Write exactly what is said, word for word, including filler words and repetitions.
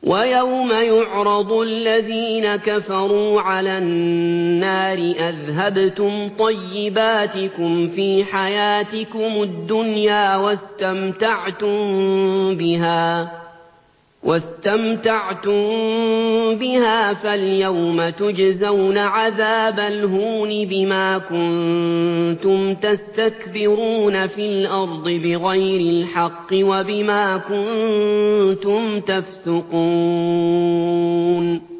وَيَوْمَ يُعْرَضُ الَّذِينَ كَفَرُوا عَلَى النَّارِ أَذْهَبْتُمْ طَيِّبَاتِكُمْ فِي حَيَاتِكُمُ الدُّنْيَا وَاسْتَمْتَعْتُم بِهَا فَالْيَوْمَ تُجْزَوْنَ عَذَابَ الْهُونِ بِمَا كُنتُمْ تَسْتَكْبِرُونَ فِي الْأَرْضِ بِغَيْرِ الْحَقِّ وَبِمَا كُنتُمْ تَفْسُقُونَ